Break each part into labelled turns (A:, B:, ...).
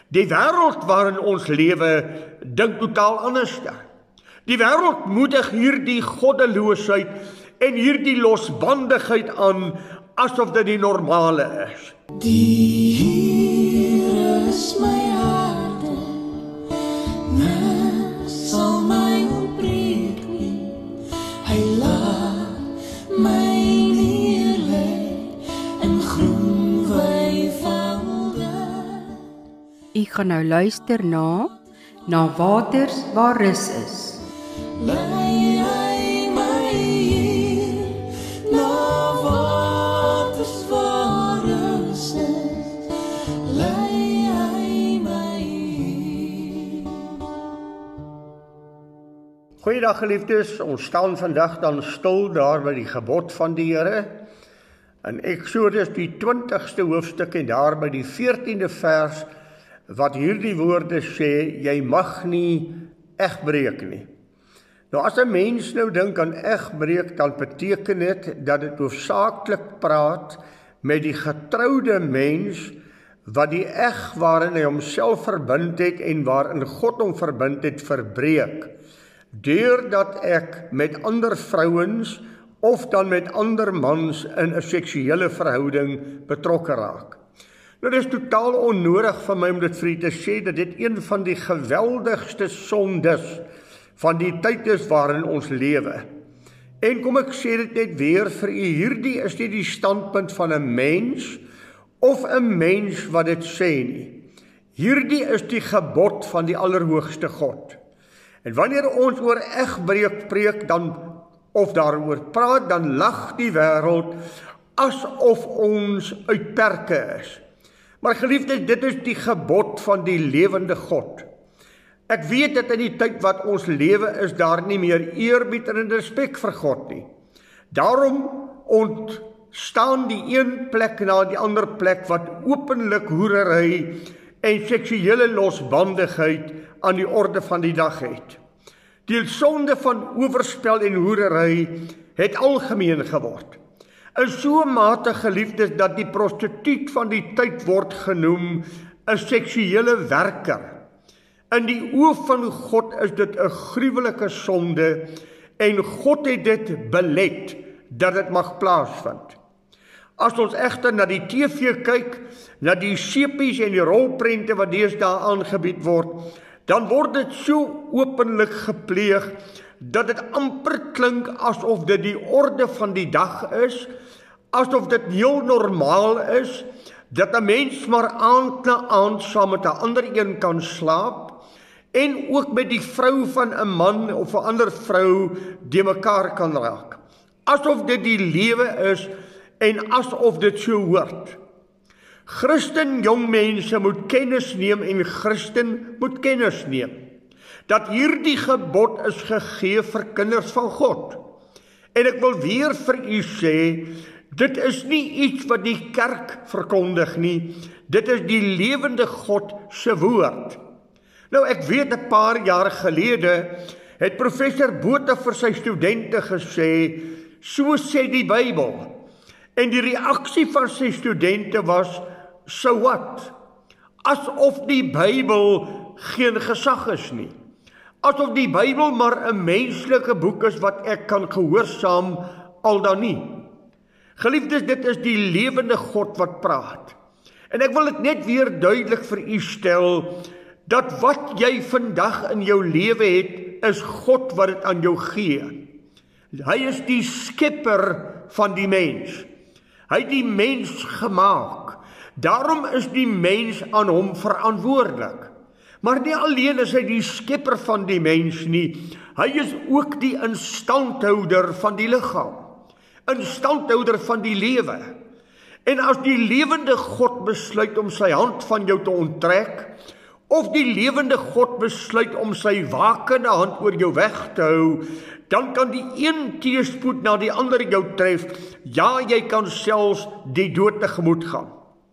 A: Die wêreld waarin ons lewe dink totaal anders. Die wêreld moedig hierdie goddeloosheid en hierdie losbandigheid aan asof dit die normale is.
B: Die Here is my harde, niks sal my ontbreek nie. Hy laat my neerlê in groen weivelde.
C: U gaan nou luister na Waters waar rus is.
B: Lei hy my hier, na waters waar rus is. Lei hy my hier.
A: Goeiedag geliefdes, ons staan vandag dan stil daar by die gebod van die Here. In Eksodus die 20ste hoofstuk en daar by die 14de vers, wat hierdie woorde sê, jy mag nie egbreek nie. Nou as 'n mens nou dink aan egbreek, dan beteken dit dat dit hoofsaaklik praat met die getroude mens, wat die eg waarin hy homself verbind het en waarin God hom verbind het, verbreek. Deurdat ek met ander vrouens of dan met ander mans in 'n seksuele verhouding betrokke raak. Nou, dit is totaal onnodig van my om dit vir u te sê, dat dit een van die geweldigste sondes van die tyd is waarin ons lewe. En kom ek sê dit net weer vir u, hierdie is nie die standpunt van 'n mens, of 'n mens wat dit sê nie. Hierdie is die gebod van die Allerhoogste God. En wanneer ons oor egbreek preek, of daaroor praat, dan lag die wêreld asof ons uit perke is. Maar geliefdes, dit is die gebod van die lewende God. Ek weet dat in die tyd wat ons lewe is daar nie meer eerbied en respek vir God nie. Daarom ontstaan die een plek na die ander plek wat openlik hoerery en seksuele losbandigheid aan die orde van die dag het. Die sonde van oorspel en hoerery het algemeen geword. In so mate, geliefdes, dat die prostituut van die tyd word genoem 'n seksuele werker. In die oë van God is dit 'n gruwelike sonde en God het dit belet dat dit mag plaasvind. As ons egter na die TV kyk, na die sepies en die rolprente wat deesdae aangebied word, dan word dit so openlik gepleeg dat dit amper klink asof dit die orde van die dag is, asof dit heel normaal is, dat 'n mens maar aand na aand saam met 'n ander een kan slaap, en ook met die vrou van 'n man of 'n ander vrou die mekaar kan raak. Asof dit die lewe is, en asof dit so hoort. Christen jong mense moet kennis neem en Christen moet kennis neem, dat hierdie gebod is gegee vir kinders van God. En ek wil weer vir u sê, dit is nie iets wat die kerk verkondig nie, dit is die lewende God se woord. Nou ek weet 'n paar jaar gelede het professor Botha vir sy studente gesê, so sê die Bybel. En die reaksie van sy studente was, so wat? Asof die Bybel geen gesag is nie. Asof die Bybel maar 'n menslike boek is wat ek kan gehoorsaam, al dan nie. Geliefdes, dit is die lewende God wat praat. En ek wil dit net weer duidelik vir u stel, dat wat jy vandag in jou lewe het, is God wat dit aan jou gee. Hy is die skepper van die mens. Hy het die mens gemaak. Daarom is die mens aan hom verantwoordelik. Maar nie alleen is hy die skepper van die mens nie, hy is ook die instandhouder van die liggaam. Instandhouder van die lewe. En as die lewende God besluit om sy hand van jou te onttrek, of die lewende God besluit om sy wakende hand oor jou weg te hou, dan kan die een teëspoed na die ander jou tref. Ja, jy kan selfs die dood tegemoet gaan.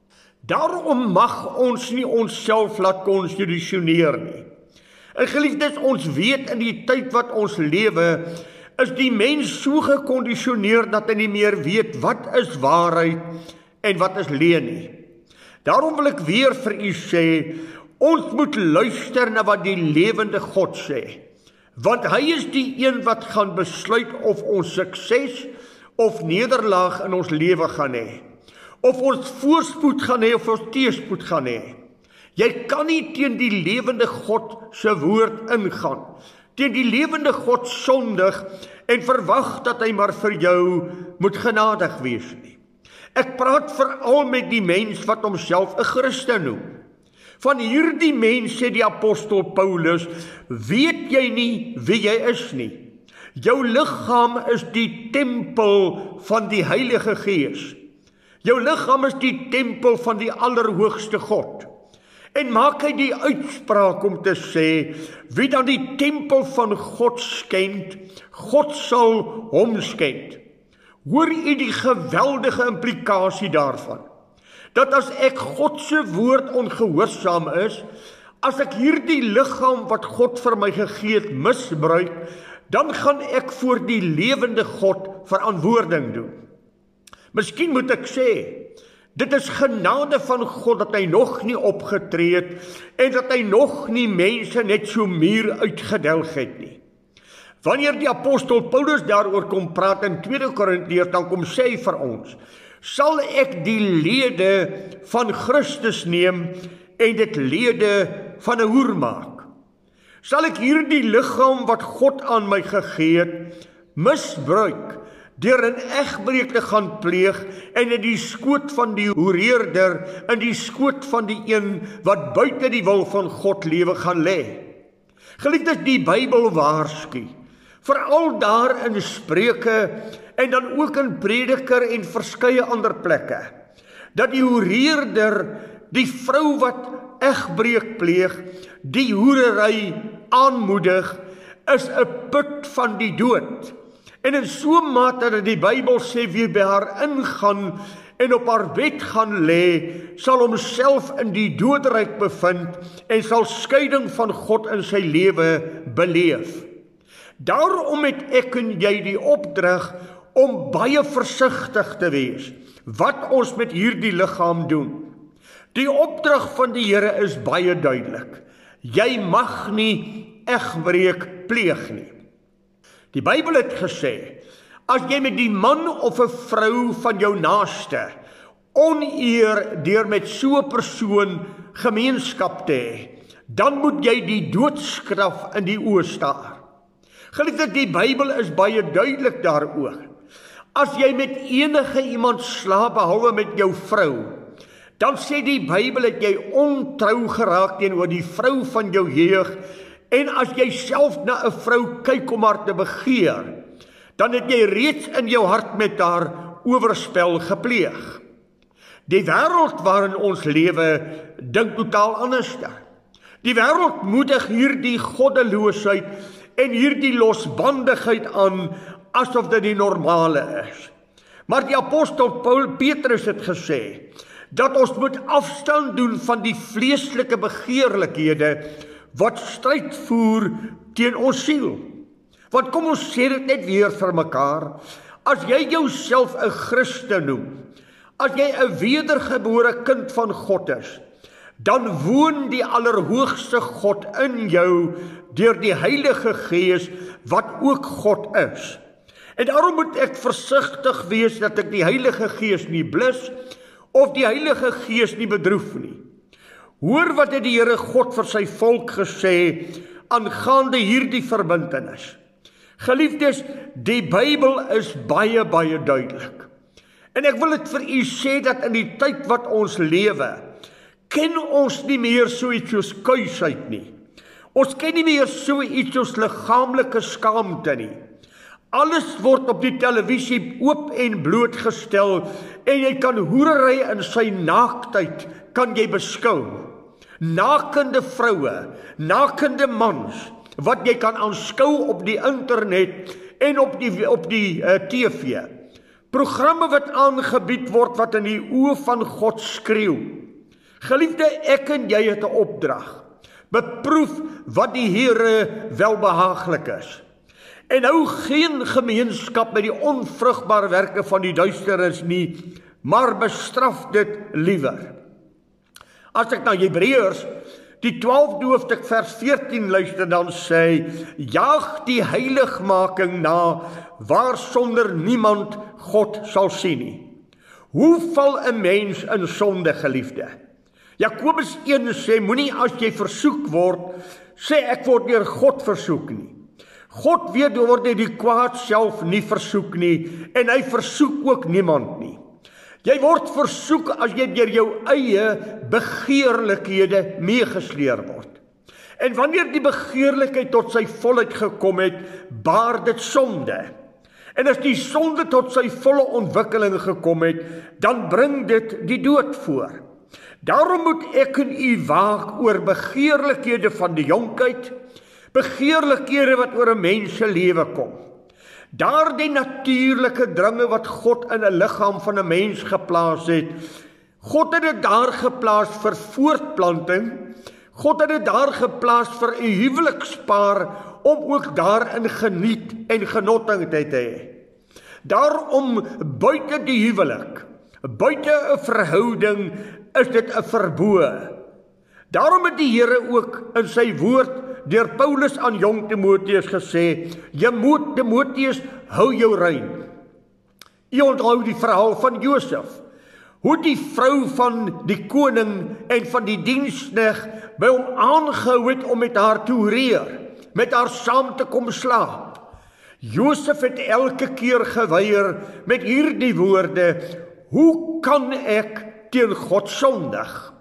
A: Daarom mag ons nie onsself laat konstitusioneer nie. En geliefdes, ons weet in die tyd wat ons lewe, is die mens so gekondisioneer dat hy nie meer weet wat is waarheid en wat is leuen nie. Daarom wil ek weer vir u sê, Ons moet luister na wat die lewende God sê, want hy is die een wat gaan besluit of ons sukses of nederlaag in ons lewe gaan hê, of ons voorspoed gaan hê of ons teëspoed gaan hê. Jy kan nie teen die lewende God se woord ingaan, teen die lewende God sondig en verwag dat hy maar vir jou moet genadig wees nie. Ek praat veral met die mens wat homself 'n Christen noem. Van hierdie mens sê die apostel Paulus, weet jy nie wie jy is nie. Jou liggaam is die tempel van die Heilige Gees. Jou liggaam is die tempel van die Allerhoogste God. En maak hy die uitspraak om te sê, wie dan die tempel van God skend, God sal hom skend. Hoor u die geweldige implikasie daarvan? Dat as ek God se woord ongehoorsaam is, as ek hierdie liggaam wat God vir my gegee het misbruik, dan gaan ek voor die lewende God verantwoording doen. Miskien moet ek sê, dit is genade van God dat hy nog nie opgetree het en dat hy nog nie mense net so muur uitgedelg het nie. Wanneer die apostel Paulus daaroor kom praat in 2 Korintiërs, dan kom sê hy vir ons, sal ek die lede van Christus neem en dit lede van 'n hoer maak? Sal ek hierdie liggaam wat God aan my gegee het, misbruik deur 'n egbreek te gaan pleeg en in die skoot van die hoereerder, in die skoot van die een wat buite die wil van God lewe gaan lê? Geliefdes, die Bybel waarsku, veral daar in Spreuke en dan ook in Prediker en verskeie ander plekke, dat die hoereerder, die vrou wat egbreek pleeg, die hoerery aanmoedig, is 'n put van die dood. En in so mate dat die Bybel sê wie by haar ingaan en op haar bed gaan lê, sal homself in die doodryk bevind en sal skeiding van God in sy lewe beleef. Daarom het ek en jy die opdrag om baie versigtig te wees wat ons met hierdie liggaam doen. Die opdrag van die Here is baie duidelik. Jy mag nie egbreek pleeg nie. Die Bybel het gesê, as jy met die man of 'n vrou van jou naaste oneer deur met so 'n persoon gemeenskap te hê, dan moet jy die doodstraf in die oë staar. Geliefdes, die Bybel is baie duidelik daaroor. As jy met enige iemand slaap behalwe met jou vrou, dan sê die Bybel dat jy ontrou geraak teenoor die vrou van jou jeug, en as jy self na 'n vrou kyk om haar te begeer, dan het jy reeds in jou hart met haar oorspel gepleeg. Die wêreld waarin ons lewe dink totaal anders. Die wêreld moedig hierdie goddeloosheid en hierdie losbandigheid aan asof dit die normale is. Maar die apostel Petrus het gesê dat ons moet afstand doen van die vleeslike begeerlikhede wat stryd voer teen ons siel. Want kom ons sê dit net weer vir mekaar, as jy jouself 'n Christen noem, as jy 'n wedergebore kind van God is, dan woon die Allerhoogste God in jou deur die Heilige Gees wat ook God is. En daarom moet ek versigtig wees dat ek die Heilige Gees nie blus of die Heilige Gees nie bedroef nie. Hoor wat het die Here God vir sy volk gesê aangaande hierdie verbintenis. Geliefdes, die Bybel is baie duidelik. En ek wil dit vir u sê dat in die tyd wat ons lewe, ken ons nie meer so iets soos kuisheid nie. Ons ken nie meer so iets soos liggaamlike skaamte nie. Alles word op die televisie oop en blootgestel en jy kan hoerery in sy naaktheid kan jy beskou. Nakende vroue, nakende mans, wat jy kan aanskou op die internet en op die TV. Programme wat aangebied word wat in die oë van God skreeu. Geliefde, ek en jy het 'n opdrag. Beproef wat die Here welbehaaglik is. En hou geen gemeenskap met die onvrugbare werke van die duisternis nie, maar bestraf dit liewer. As ek na Hebreërs Die 12de hoofstuk vers 14 luister dan sê, jaag die heiligmaking na, waar sonder niemand God sal sien nie. Hoe val 'n mens in sonde, geliefde? Jakobus 1 sê, moenie as jy versoek word, sê ek word deur God versoek nie. God weet word jy die kwaad self nie versoek nie, en hy versoek ook niemand nie. Jy word versoek as jy deur jou eie begeerlikhede meegesleer word. En wanneer die begeerlikheid tot sy volheid gekom het, baar dit sonde. En as die sonde tot sy volle ontwikkeling gekom het, dan bring dit die dood voor. Daarom moet ek en u waak oor begeerlikhede van die jonkheid, begeerlikhede wat oor 'n mens se lewe kom. Daardie natuurlike dringe wat God in 'n liggaam van 'n mens geplaas het, God het dit daar geplaas vir voortplanting, God het dit daar geplaas vir 'n huwelikspaar om ook daarin geniet en genotting te hê. Daarom buite die huwelik, buite 'n verhouding is dit 'n verboë. Daarom het die Here ook in sy woord deur Paulus aan jong Timoteus gesê, jy moet Timoteus, hou jou rein. Jy onthou die verhaal van Josef, hoe die vrou van die koning en van die diensknegt by hom aangehou het om met haar te hoereer, met haar saam te kom slaap. Josef het elke keer geweier met hierdie woorde, hoe kan ek teen God sondig?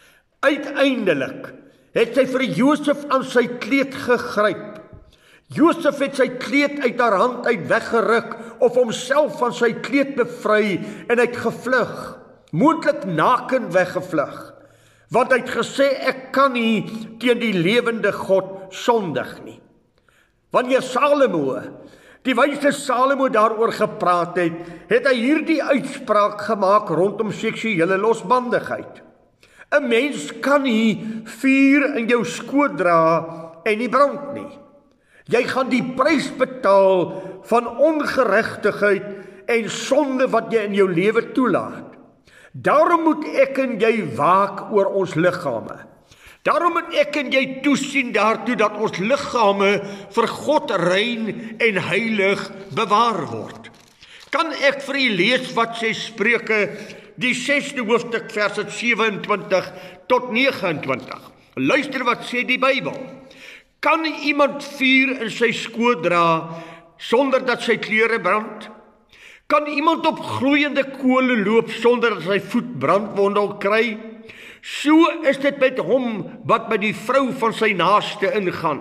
A: Uiteindelik het sy vir Josef aan sy kleed gegryp. Josef het sy kleed uit haar hand uit weggeruk of homself van sy kleed bevry en hy het gevlug, moontlik naken weggevlug, want hy het gesê ek kan nie teen die lewende God sondig nie. Wanneer Salomo, die wyse Salomo daaroor gepraat het, het hy hierdie uitspraak gemaak rondom seksuele losbandigheid. 'n Mens kan nie vuur in jou skoot dra en nie brand nie. Jy gaan die prys betaal van ongeregtigheid en sonde wat jy in jou lewe toelaat. Daarom moet ek en jy waak oor ons liggame. Daarom moet ek en jy toesien daartoe dat ons liggame vir God rein en heilig bewaar word. Kan ek vir u lees wat sê Spreuke, die 6de hoofstuk verse 27 tot 29. Luister wat sê die Bybel. Kan iemand vuur in sy skoot dra sonder dat sy klere brand? Kan iemand op gloeiende kole loop sonder dat sy voet brandwondel kry? So is dit met hom wat by die vrou van sy naaste ingaan.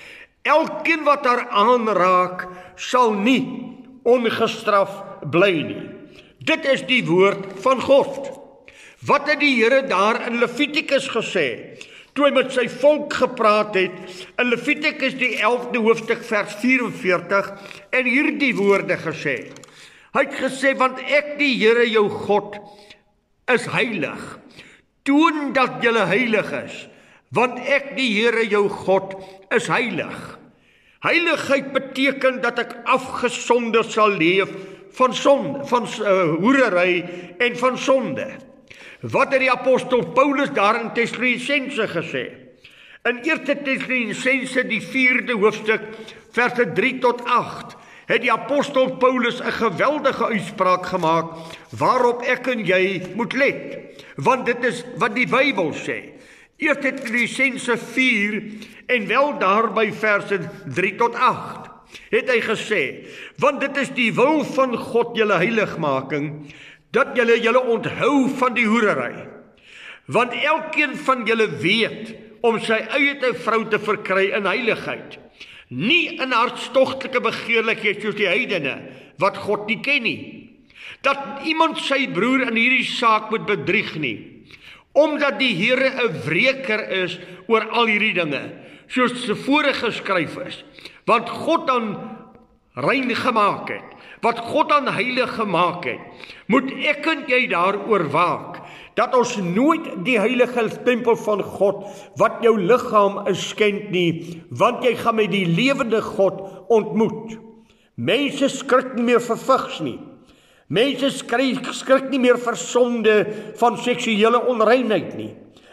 A: Elkeen wat haar aanraak, sal nie ongestraf bly nie. Dit is die woord van God. Wat het die Here daar in Levitikus gesê, toe hy met sy volk gepraat het, in Levitikus die 11de hoofstuk vers 44, en hierdie woorde gesê. Hy het gesê, want ek die Here jou God is heilig. Toon dat julle heilig is, want ek die Here jou God is heilig. Heiligheid beteken dat ek afgesonder sal leef van sonde, van hoerery en van sonde. Wat het die apostel Paulus daar in Tessalonisense gesê? In 1 Tessalonisense die 4de hoofstuk verse 3 tot 8 het die apostel Paulus 'n geweldige uitspraak gemaak waarop ek en jy moet let, want dit is wat die Bybel sê. 1 Tessalonisense 4 en wel daarby verse 3 tot 8 het hy gesê, want dit is die wil van God julle heiligmaking, dat julle onthou van die hoerery. Want elkeen van julle weet om sy eie vrou te verkry in heiligheid, nie in hartstogtelike begeerlikheid soos die heidene, wat God nie ken nie. Dat iemand sy broer in hierdie saak moet bedrieg nie, omdat die Here 'n wreker is oor al hierdie dinge, soos tevore geskryf is, want God dan rein gemaak het, wat God dan heilig gemaak het, moet ek en jy daaroor waak, dat ons nooit die heilige tempel van God, wat jou liggaam is, skend nie, want jy gaan met die lewende God ontmoet. Mense skrik nie meer vir vigs nie. Mense skrik nie meer vir sonde van seksuele onreinheid nie.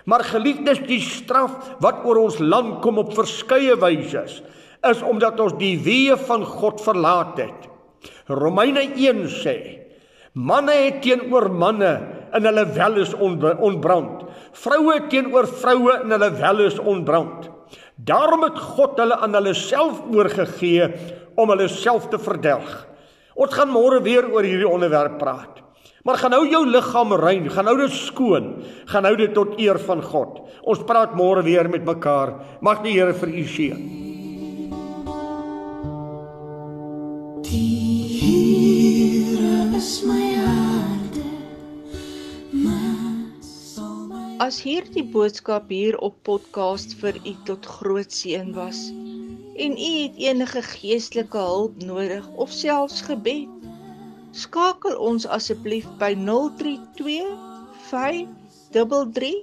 A: Maar geliefdes, die straf wat oor ons land kom op verskeie wyse is omdat ons die weë van God verlaat het. Romeine 1 sê, manne het teenoor manne in hulle welles ontbrand. Vroue teenoor vroue in hulle welles ontbrand. Daarom het God hulle aan hulle self oorgegee om hulle self te verdelg. Ons gaan môre weer oor hierdie onderwerp praat. Maar gaan nou jou liggaam rein, gaan nou dit skoon, gaan nou dit tot eer van God. Ons praat môre weer met mekaar. Mag die Here vir u seën.
B: Die Here is my harte,
D: As hierdie boodskap hier op podcast vir u tot groot seën was en u het enige geestelike hulp nodig of selfs gebed, skakel ons asseblief by 032 533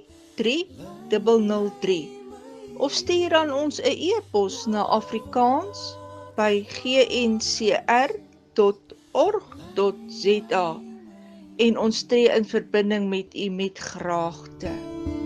D: 3003 of stuur aan ons 'n e-pos na Afrikaans by gncr.org.za en ons tree in verbinding met u met graagte.